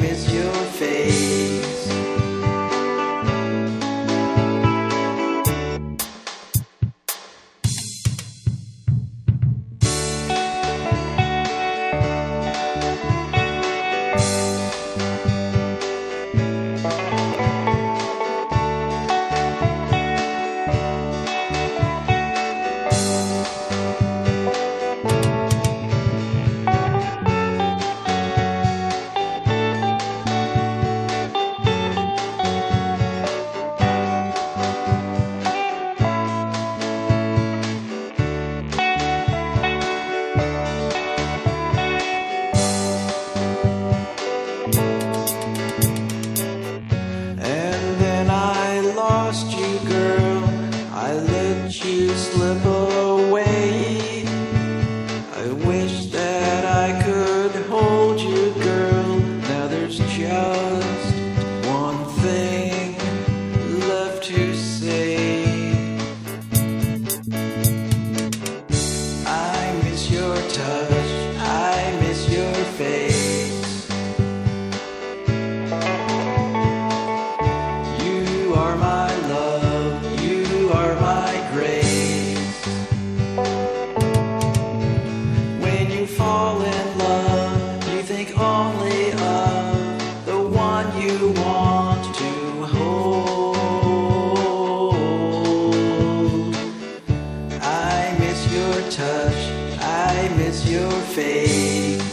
miss your face. You, girl, I let you slip away. I wish that I could hold you, girl. Now there's just one thing left to say. I miss your touch, I miss your face. You are my love, you are my grace. When you fall in love, you think only of the one you want to hold. I miss your touch, I miss your face.